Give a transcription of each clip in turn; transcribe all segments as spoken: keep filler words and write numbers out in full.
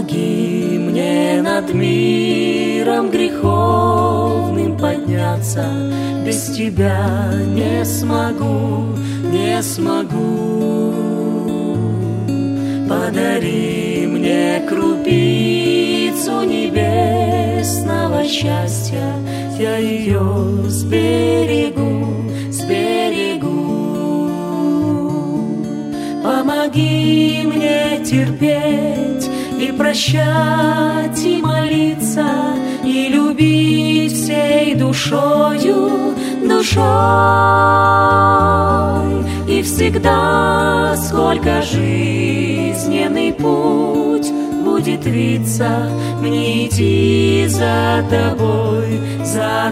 Помоги мне над миром греховным подняться, без Тебя не смогу, не смогу. Подари мне крупицу небесного счастья, я ее сберегу, сберегу. Помоги мне терпеть и прощать, и молиться, и любить всей душою, душой. И всегда, сколько жизненный путь будет виться, мне идти за Тобой, за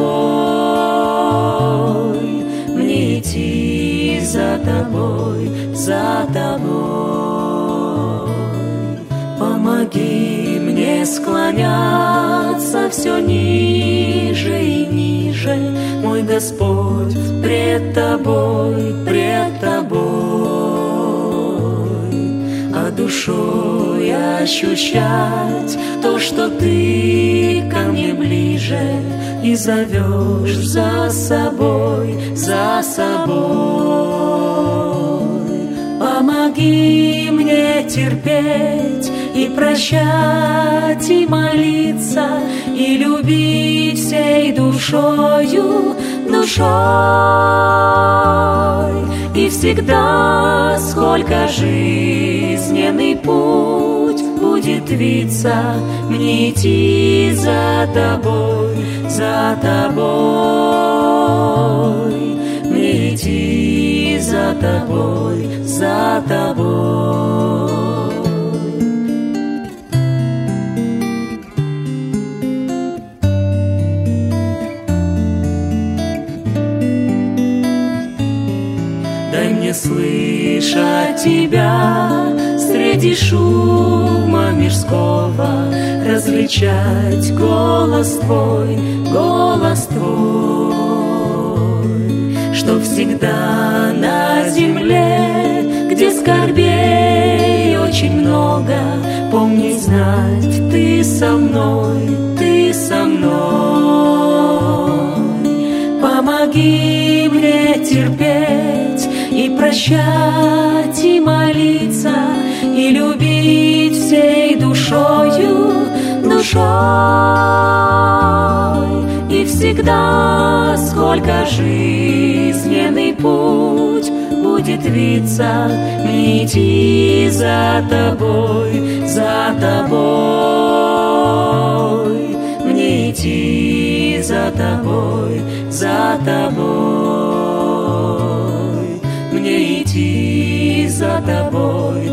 Тобой. Мне идти за Тобой, за Тобой. Помоги мне склоняться все ниже и ниже, мой Господь, пред Тобой, пред Тобой, а душой ощущать то, что Ты ко мне ближе и зовешь за собой, за собой. Помоги мне терпеть и прощать, и молиться, и любить всей душою, душой. И всегда, сколько жизненный путь будет виться, мне идти за Тобой, за Тобой. Мне идти за Тобой, за Тобой. Дай мне слышать Тебя среди шума мирского, различать голос Твой, голос Твой, чтоб всегда на земле, где скорбей очень много, помнить, знать, Ты со мной, Ты со мной. Помоги мне терпеть и прощать, и молиться, и любить всей душою, душой. И всегда, сколько жизненный путь будет виться, мне идти за Тобой, за Тобой. Мне идти за Тобой, за Тобой. Мне идти за Тобой,